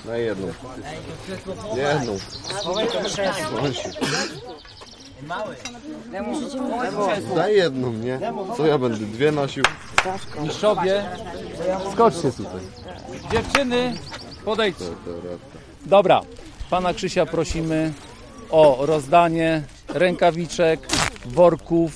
Na jedną. Jedną. Daj jedną, nie? Co ja będę? Dwie nosił? Mistrzowie, skoczcie tutaj. Dziewczyny, podejdźcie. Dobra, pana Krzysia prosimy o rozdanie rękawiczek, worków.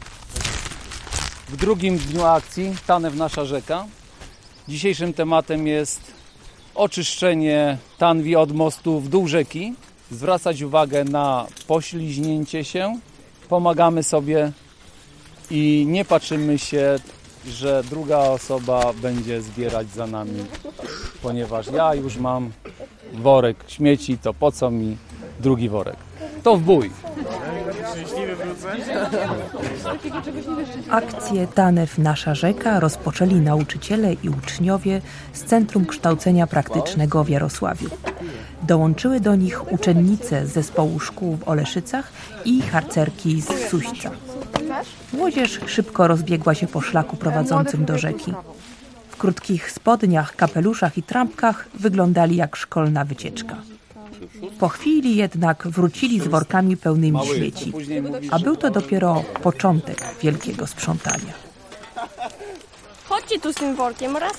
W drugim dniu akcji Tanew Nasza Rzeka. Dzisiejszym tematem jest oczyszczenie tanwi od mostu w dół rzeki. Zwracać uwagę na pośliźnięcie się. Pomagamy sobie i nie patrzymy się, że druga osoba będzie zbierać za nami, ponieważ ja już mam worek śmieci, to po co mi drugi worek? To w bój! Akcję Tanew Nasza Rzeka rozpoczęli nauczyciele i uczniowie z Centrum Kształcenia Praktycznego w Jarosławiu. Dołączyły do nich uczennice z zespołu szkół w Oleszycach i harcerki z Suśca. Młodzież szybko rozbiegła się po szlaku prowadzącym do rzeki. W krótkich spodniach, kapeluszach i trampkach wyglądali jak szkolna wycieczka. Po chwili jednak wrócili z workami pełnymi śmieci, a był to dopiero początek wielkiego sprzątania. Chodźcie tu z tym workiem, raz.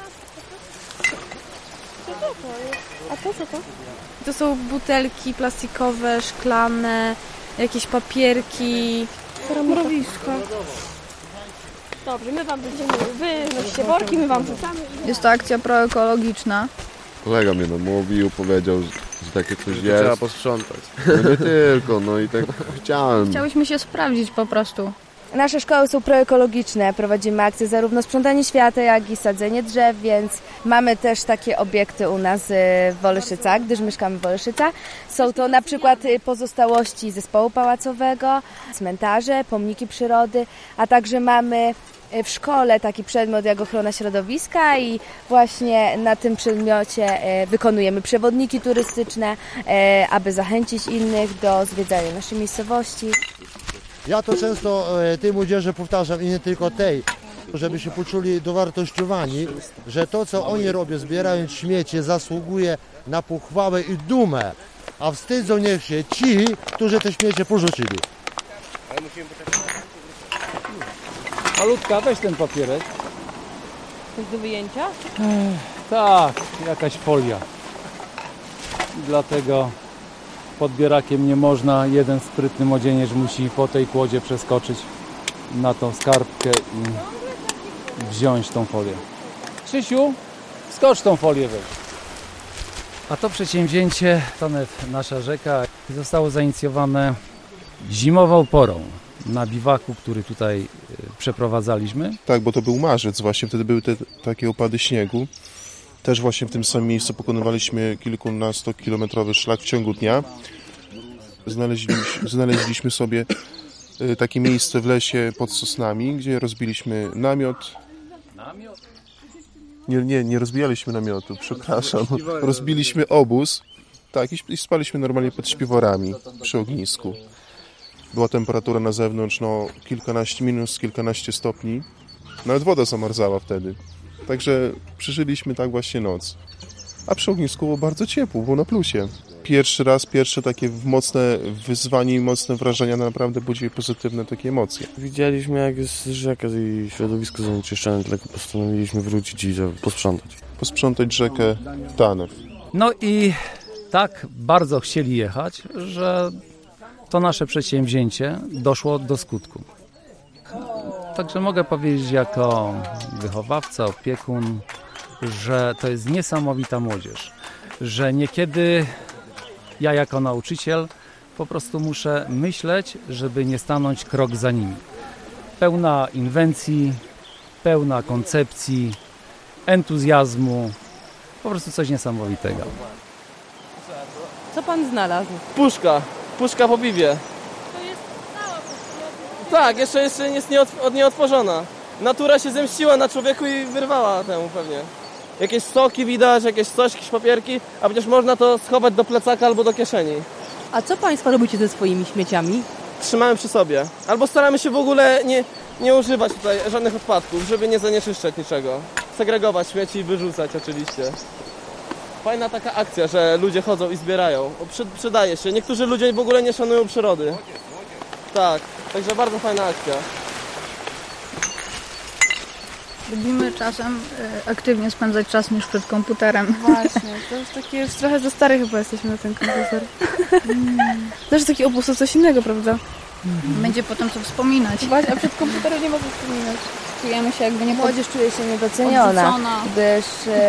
A to co to? To są butelki plastikowe, szklane, jakieś papierki, mrowisko. Dobrze, my wam będziemy, wy nosicie worki, my wam rzucamy. Jest to akcja proekologiczna. Kolega mnie namówił, powiedział, że takie coś jest. Trzeba posprzątać. No nie tylko, no i tak chciałem. Chciałyśmy się sprawdzić po prostu. Nasze szkoły są proekologiczne, prowadzimy akcje zarówno sprzątanie świata, jak i sadzenie drzew, więc mamy też takie obiekty u nas w Oleszycach, gdyż mieszkamy w Oleszycach. Są to na przykład pozostałości zespołu pałacowego, cmentarze, pomniki przyrody, a także mamy w szkole taki przedmiot jak ochrona środowiska i właśnie na tym przedmiocie wykonujemy przewodniki turystyczne, aby zachęcić innych do zwiedzania naszej miejscowości. Ja to często tej młodzieży powtarzam i nie tylko tej, żeby się poczuli dowartościowani, że to co oni robią, zbierając śmiecie, zasługuje na pochwałę i dumę, a wstydzą niech się ci, którzy te śmiecie porzucili. Malutka, weź ten papierek. Coś do wyjęcia? Tak, jakaś folia. I dlatego podbierakiem nie można. Jeden sprytny młodzieniec musi po tej kłodzie przeskoczyć na tą skarbkę i wziąć tą folię. Krzysiu, skocz tą folię weź. A to przedsięwzięcie Tanew Nasza Rzeka zostało zainicjowane zimową porą na biwaku, który tutaj przeprowadzaliśmy. Tak, bo to był marzec właśnie, wtedy były te takie opady śniegu. Też właśnie w tym samym miejscu pokonywaliśmy kilkunastokilometrowy szlak w ciągu dnia. Znaleźliśmy sobie takie miejsce w lesie pod sosnami, gdzie rozbiliśmy namiot. Nie rozbijaliśmy namiotu, przepraszam. Rozbiliśmy obóz, tak, i spaliśmy normalnie pod śpiworami przy ognisku. Była temperatura na zewnątrz, kilkanaście stopni. Nawet woda zamarzała wtedy. Także przeżyliśmy tak właśnie noc. A przy ognisku było bardzo ciepło, było na plusie. Pierwsze takie mocne wyzwanie i mocne wrażenia naprawdę budziły pozytywne takie emocje. Widzieliśmy, jak jest rzeka i środowisko zanieczyszczone, dlatego postanowiliśmy wrócić i posprzątać. Posprzątać rzekę Tanew. No i tak bardzo chcieli jechać, że to nasze przedsięwzięcie doszło do skutku. Także mogę powiedzieć jako wychowawca, opiekun, że to jest niesamowita młodzież, że niekiedy ja jako nauczyciel po prostu muszę myśleć, żeby nie stanąć krok za nimi. Pełna inwencji, pełna koncepcji, entuzjazmu, po prostu coś niesamowitego. Co pan znalazł? Puszka po piwie. To jest cała Tak, jeszcze jest nieotworzona. Natura się zemściła na człowieku i wyrwała temu pewnie. Jakieś soki widać, jakieś papierki, a przecież można to schować do plecaka albo do kieszeni. A co państwo robicie ze swoimi śmieciami? Trzymamy przy sobie. Albo staramy się w ogóle nie używać tutaj żadnych odpadków, żeby nie zanieczyszczać niczego. Segregować śmieci i wyrzucać oczywiście. Fajna taka akcja, że ludzie chodzą i zbierają. Przydaje się. Niektórzy ludzie w ogóle nie szanują przyrody. Tak, także bardzo fajna akcja. Lubimy czasem aktywnie spędzać czas niż przed komputerem. Właśnie, to już takie już trochę za stare chyba jesteśmy na ten komputer. Też taki obóz to coś innego, prawda? Będzie potem co wspominać. Właśnie, a przed komputerem nie mogę wspominać. Czujemy się jakby nie Młodzież czuje się niedoceniona, odrzucona. gdyż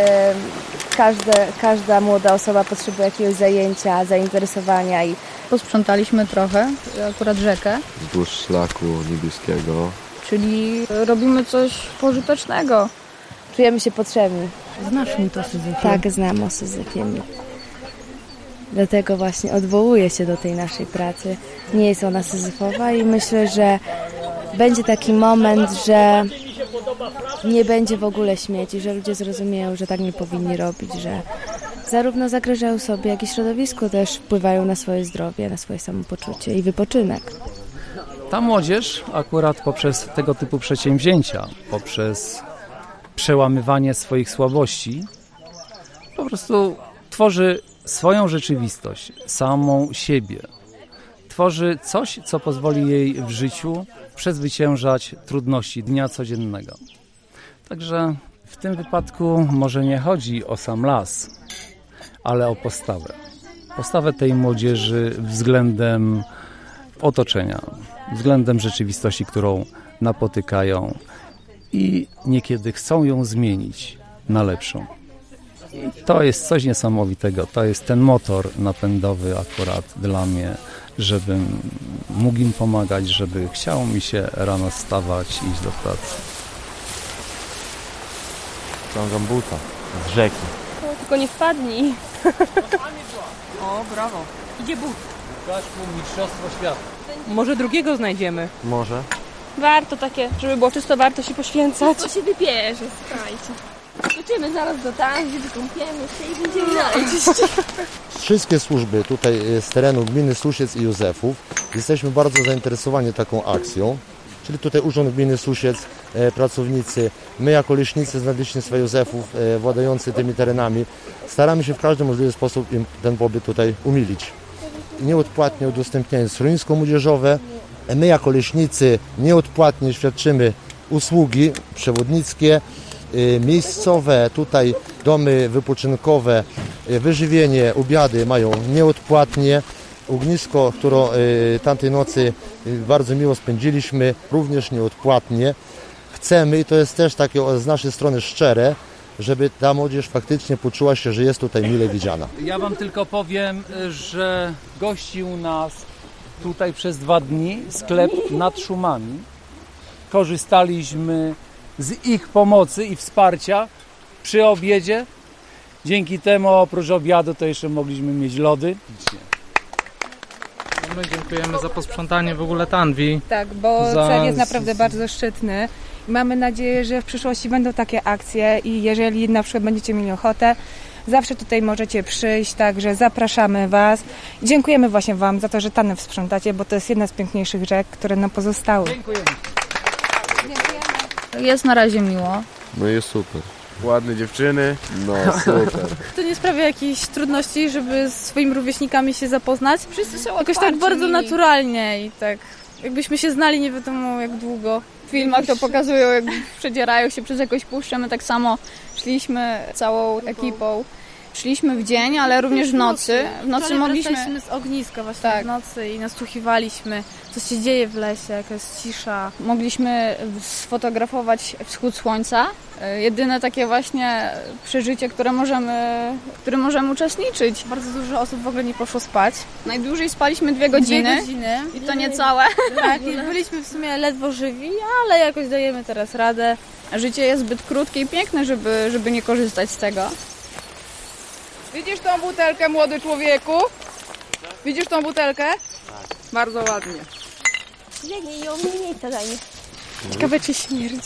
każda młoda osoba potrzebuje jakiegoś zajęcia, zainteresowania i Posprzątaliśmy trochę, akurat rzekę, Wzdłuż szlaku niebieskiego. czyli robimy coś pożytecznego. czujemy się potrzebni. Znasz mit o Syzyfie? Tak, znam o Syzyfie. Dlatego właśnie odwołuję się do tej naszej pracy. Nie jest ona syzyfowa i myślę, że będzie taki moment, że nie będzie w ogóle śmieci, że ludzie zrozumieją, że tak nie powinni robić, że zarówno zagrażają sobie, jak i środowisku też wpływają na swoje zdrowie, na swoje samopoczucie i wypoczynek. Ta młodzież akurat poprzez tego typu przedsięwzięcia, poprzez przełamywanie swoich słabości, po prostu tworzy swoją rzeczywistość, samą siebie. Tworzy coś, co pozwoli jej w życiu przezwyciężać trudności dnia codziennego. Także w tym wypadku może nie chodzi o sam las, ale o postawę. Postawę tej młodzieży względem otoczenia, względem rzeczywistości, którą napotykają i niekiedy chcą ją zmienić na lepszą. I to jest coś niesamowitego. To jest ten motor napędowy akurat dla mnie, żebym mógł im pomagać, żeby chciało mi się rano wstawać i iść do pracy. Ciągam buta z rzeki. O, tylko nie wpadnij. O, brawo. Idzie but. Kaszku, mistrzostwo świata. Może drugiego znajdziemy. Może. Warto takie, żeby było czysto, warto się poświęcać. To się wybierze, słuchajcie. Wrócimy zaraz do Tangi, wykąpiemy się i będziemy dalej czyścić. Wszystkie służby tutaj z terenu gminy Susiec i Józefów jesteśmy bardzo zainteresowani taką akcją. Czyli tutaj Urząd Gminy Susiec, pracownicy, my jako leśnicy z Nadleśnictwa Józefów, władający tymi terenami, staramy się w każdy możliwy sposób im ten pobyt tutaj umilić. Nieodpłatnie udostępniając schronisko młodzieżowe, my jako leśnicy nieodpłatnie świadczymy usługi przewodnickie, miejscowe, tutaj domy wypoczynkowe, wyżywienie, obiady mają nieodpłatnie. Ognisko, które tamtej nocy bardzo miło spędziliśmy, również nieodpłatnie. Chcemy, i to jest też takie z naszej strony szczere, żeby ta młodzież faktycznie poczuła się, że jest tutaj mile widziana. Ja wam tylko powiem, że gościł nas tutaj przez 2 dni sklep nad Szumami. Korzystaliśmy z ich pomocy i wsparcia przy obiedzie. Dzięki temu oprócz obiadu to jeszcze mogliśmy mieć lody. My dziękujemy za posprzątanie w ogóle Tanwi. Tak, bo cel jest naprawdę bardzo szczytny. Mamy nadzieję, że w przyszłości będą takie akcje i jeżeli na przykład będziecie mieli ochotę, zawsze tutaj możecie przyjść, także zapraszamy Was. Dziękujemy właśnie Wam za to, że Tanę sprzątacie, bo to jest jedna z piękniejszych rzek, które nam pozostały. Dziękujemy. Jest na razie miło. No jest super. Ładne dziewczyny. No super. To nie sprawia jakichś trudności, żeby z swoimi rówieśnikami się zapoznać? Wszyscy są Jakoś tak bardzo naturalnie i tak jakbyśmy się znali nie wiadomo jak długo. W filmach to pokazują, jak przedzierają się przez jakąś puszczę. My tak samo szliśmy całą ekipą. Szliśmy w dzień, ale również w nocy. W nocy mogliśmy... z ogniska właśnie Tak. w nocy i nasłuchiwaliśmy, co się dzieje w lesie, jaka jest cisza. Mogliśmy sfotografować wschód słońca. Jedyne takie właśnie przeżycie, w którym możemy uczestniczyć. Bardzo dużo osób w ogóle nie poszło spać. Najdłużej spaliśmy 2 godziny. 2 godziny. I to niecałe. Tak, i byliśmy w sumie ledwo żywi, ale jakoś dajemy teraz radę. Życie jest zbyt krótkie i piękne, żeby nie korzystać z tego. Widzisz tą butelkę, młody człowieku? Widzisz tą butelkę? Bardzo ładnie. Biegnij ją, mniej miejsca daj mi. Ciekawe czy śmierdzi.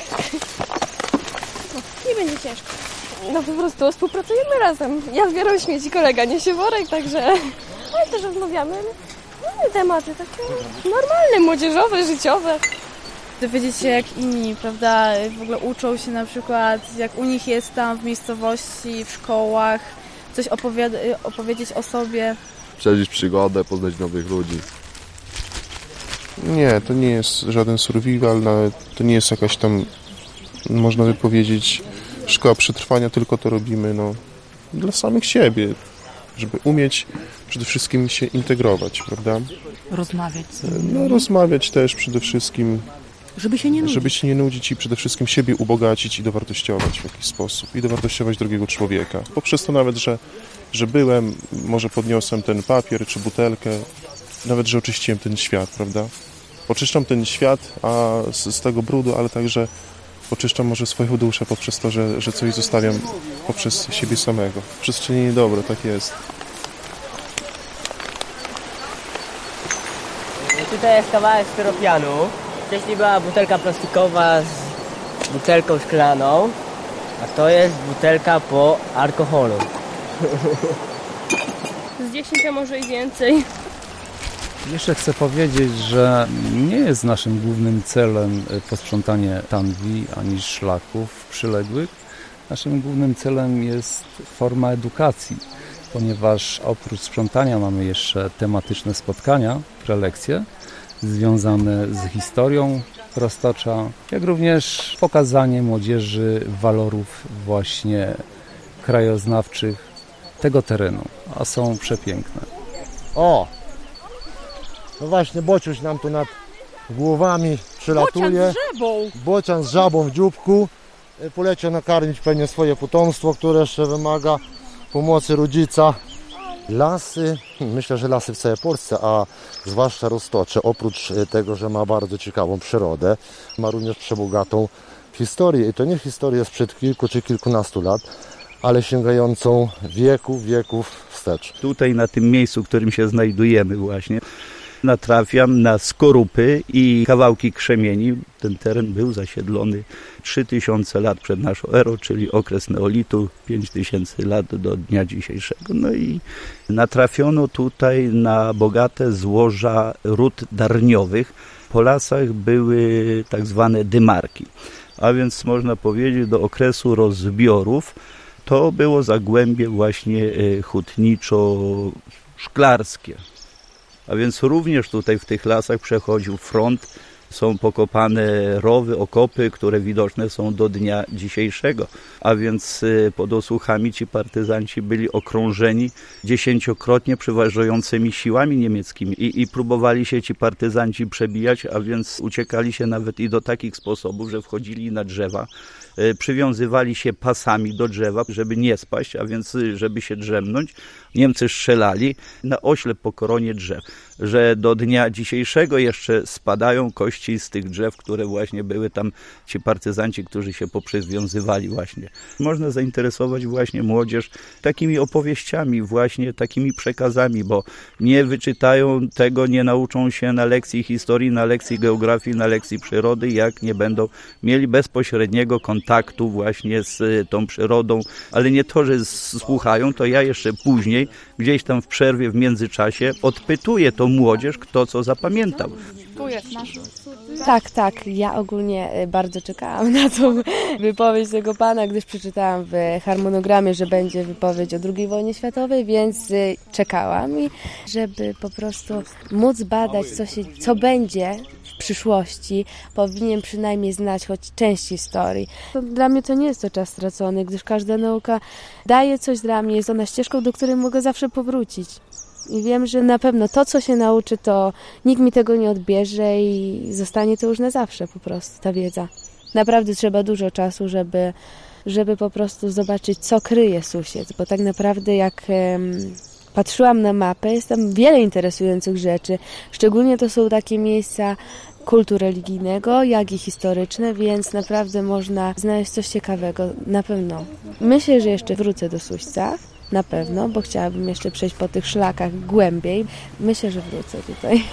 Nie będzie ciężko. No po prostu współpracujemy razem. Ja zbieram śmieci, kolega niesie worek, także... Ale też rozmawiamy. Mamy tematy takie normalne, młodzieżowe, życiowe. Dowiedzieć się jak inni, prawda, w ogóle uczą się na przykład jak u nich jest tam w miejscowości, w szkołach, coś opowiedzieć o sobie. Przeżyć przygodę, poznać nowych ludzi. Nie, to nie jest żaden survival, nawet to nie jest jakaś tam, można by powiedzieć, szkoła przetrwania, tylko to robimy dla samych siebie, żeby umieć przede wszystkim się integrować, prawda? Rozmawiać. Rozmawiać też przede wszystkim, Żeby się nie nudzić. żeby się nie nudzić i przede wszystkim siebie ubogacić i dowartościować w jakiś sposób. I dowartościować drugiego człowieka. Poprzez to nawet, że byłem, może podniosłem ten papier czy butelkę, nawet, że oczyściłem ten świat, prawda? Oczyszczam ten świat z tego brudu, ale także oczyszczam może swoją duszę poprzez to, że coś zostawiam poprzez siebie samego. Przez czynienie dobro, tak jest. Tutaj jest kawałek styropianu. Wcześniej była butelka plastikowa z butelką szklaną, a to jest butelka po alkoholu. Z 10, a może i więcej. Jeszcze chcę powiedzieć, że nie jest naszym głównym celem posprzątanie tanwi ani szlaków przyległych. Naszym głównym celem jest forma edukacji, ponieważ oprócz sprzątania mamy jeszcze tematyczne spotkania, prelekcje związane z historią Roztocza, jak również pokazanie młodzieży walorów właśnie krajoznawczych tego terenu, a są przepiękne. O! No właśnie, Bociuś nam tu nad głowami przelatuje. Bocian z żabą w dzióbku. Poleciał nakarmić pewnie swoje potomstwo, które jeszcze wymaga pomocy rodzica. Lasy, myślę, że lasy w całej Polsce, a zwłaszcza Roztocze, oprócz tego, że ma bardzo ciekawą przyrodę, ma również przebogatą historię. I to nie historię sprzed kilku czy kilkunastu lat, ale sięgającą wieków wstecz. Tutaj na tym miejscu, w którym się znajdujemy właśnie, natrafiam na skorupy i kawałki krzemieni. Ten teren był zasiedlony 3000 lat przed naszą erą, czyli okres neolitu, 5000 lat do dnia dzisiejszego. No i natrafiono tutaj na bogate złoża ród darniowych. Po lasach były tak zwane dymarki, a więc można powiedzieć do okresu rozbiorów to było zagłębie właśnie hutniczo-szklarskie. A więc również tutaj w tych lasach przechodził front, są pokopane rowy, okopy, które widoczne są do dnia dzisiejszego. A więc pod Osłuchami ci partyzanci byli okrążeni 10-krotnie przeważającymi siłami niemieckimi i próbowali się ci partyzanci przebijać, a więc uciekali się nawet i do takich sposobów, że wchodzili na drzewa, przywiązywali się pasami do drzewa, żeby nie spaść, a więc żeby się drzemnąć. Niemcy strzelali na oślep po koronie drzew, że do dnia dzisiejszego jeszcze spadają kości z tych drzew, które właśnie były tam ci partyzanci, którzy się poprzywiązywali właśnie. Można zainteresować właśnie młodzież takimi opowieściami, właśnie takimi przekazami, bo nie wyczytają tego, nie nauczą się na lekcji historii, na lekcji geografii, na lekcji przyrody, jak nie będą mieli bezpośredniego kontaktu właśnie z tą przyrodą, ale nie to, że słuchają, to ja jeszcze później, gdzieś tam w przerwie, w międzyczasie odpytuję tą młodzież, kto co zapamiętał. Tu jest nasz. Tak. Ja ogólnie bardzo czekałam na tą wypowiedź tego pana, gdyż przeczytałam w harmonogramie, że będzie wypowiedź o II wojnie światowej, więc czekałam i żeby po prostu móc badać, co będzie w przyszłości, powinien przynajmniej znać choć część historii. Dla mnie to nie jest to czas stracony, gdyż każda nauka daje coś dla mnie, jest ona ścieżką, do której mogę zawsze powrócić. I wiem, że na pewno to, co się nauczy, to nikt mi tego nie odbierze i zostanie to już na zawsze po prostu, ta wiedza. Naprawdę trzeba dużo czasu, żeby po prostu zobaczyć, co kryje Susiec, bo tak naprawdę jak patrzyłam na mapę, jest tam wiele interesujących rzeczy. Szczególnie to są takie miejsca kultu religijnego, jak i historyczne, więc naprawdę można znaleźć coś ciekawego, na pewno. Myślę, że jeszcze wrócę do Suśca. Na pewno, bo chciałabym jeszcze przejść po tych szlakach głębiej. Myślę, że wrócę tutaj.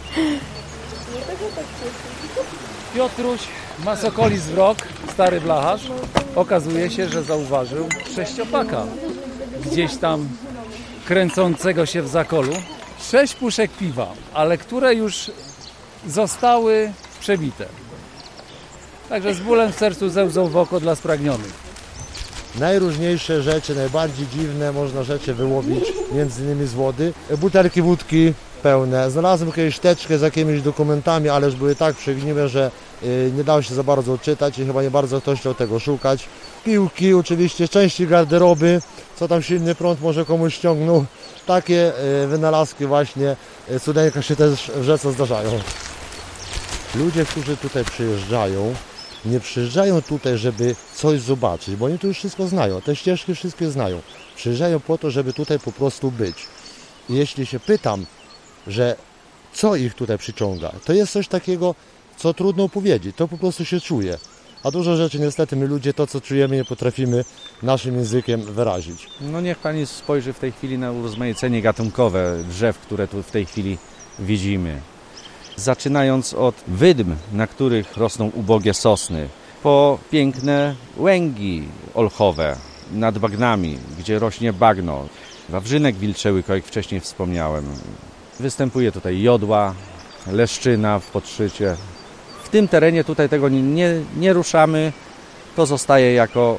Piotruś ma sokoli wzrok, stary blacharz. Okazuje się, że zauważył sześciopaka gdzieś tam kręcącego się w zakolu. 6 puszek piwa, ale które już zostały przebite. Także z bólem w sercu, ze łzą w oko dla spragnionych. najróżniejsze rzeczy, najbardziej dziwne można rzeczy wyłowić, między innymi z wody. Butelki wódki pełne. Znalazłem kiedyś teczkę z jakimiś dokumentami, ale już były tak przegniłe, że nie dało się za bardzo odczytać i chyba nie bardzo ktoś chciał tego szukać. Piłki oczywiście, części garderoby, co tam silny prąd może komuś ściągnął. Takie wynalazki właśnie cudeńka się też w rzece zdarzają. Ludzie, którzy tutaj przyjeżdżają, nie przyjeżdżają tutaj, żeby coś zobaczyć, bo oni tu już wszystko znają, te ścieżki wszystkie znają. Przyjeżdżają po to, żeby tutaj po prostu być. I jeśli się pytam, że co ich tutaj przyciąga, to jest coś takiego, co trudno powiedzieć, to po prostu się czuje. A dużo rzeczy niestety my ludzie to, co czujemy, nie potrafimy naszym językiem wyrazić. No niech Pani spojrzy w tej chwili na urozmaicenie gatunkowe drzew, które tu w tej chwili widzimy. Zaczynając od wydm, na których rosną ubogie sosny, po piękne łęgi olchowe nad bagnami, gdzie rośnie bagno, wawrzynek wilczełyk, jak wcześniej wspomniałem. Występuje tutaj jodła, leszczyna w podszycie. W tym terenie tutaj tego nie ruszamy, to zostaje jako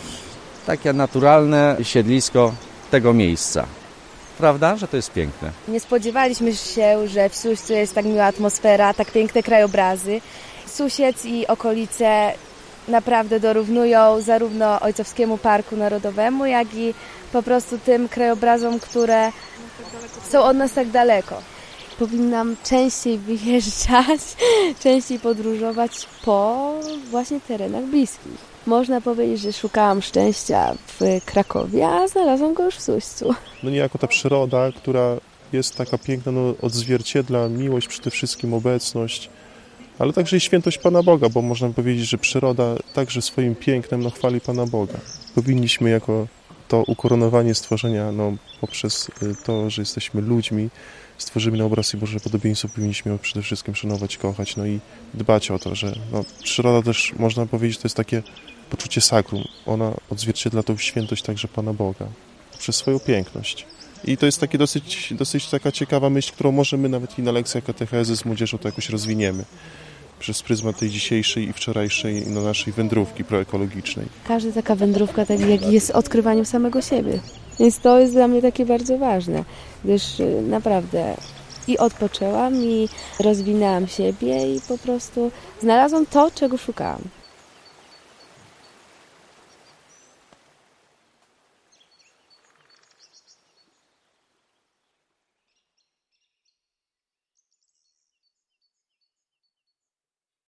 takie naturalne siedlisko tego miejsca. Prawda, że to jest piękne? Nie spodziewaliśmy się, że w Suścu jest tak miła atmosfera, tak piękne krajobrazy. Susiec i okolice naprawdę dorównują zarówno Ojcowskiemu Parku Narodowemu, jak i po prostu tym krajobrazom, które są od nas tak daleko. Powinnam częściej wyjeżdżać, częściej podróżować po właśnie terenach bliskich. Można powiedzieć, że szukałam szczęścia w Krakowie, a znalazłam go już w Suścu. No niejako ta przyroda, która jest taka piękna, no, odzwierciedla miłość, przede wszystkim obecność, ale także i świętość Pana Boga, bo można powiedzieć, że przyroda także swoim pięknem no, chwali Pana Boga. Powinniśmy jako to ukoronowanie stworzenia poprzez to, że jesteśmy ludźmi, stworzymy na obraz i Boże podobieństwo, powinniśmy ją przede wszystkim szanować, kochać, no i dbać o to, że przyroda też, można powiedzieć, to jest takie poczucie sakrum. Ona odzwierciedla tą świętość także Pana Boga przez swoją piękność. I to jest takie dosyć taka ciekawa myśl, którą możemy nawet i na lekcjach katechezy z młodzieżą to jakoś rozwiniemy przez pryzmat tej dzisiejszej i wczorajszej naszej wędrówki proekologicznej. Każda taka wędrówka tak jak jest odkrywaniem samego siebie. Więc to jest dla mnie takie bardzo ważne, gdyż naprawdę i odpoczęłam, i rozwinęłam siebie i po prostu znalazłam to, czego szukałam.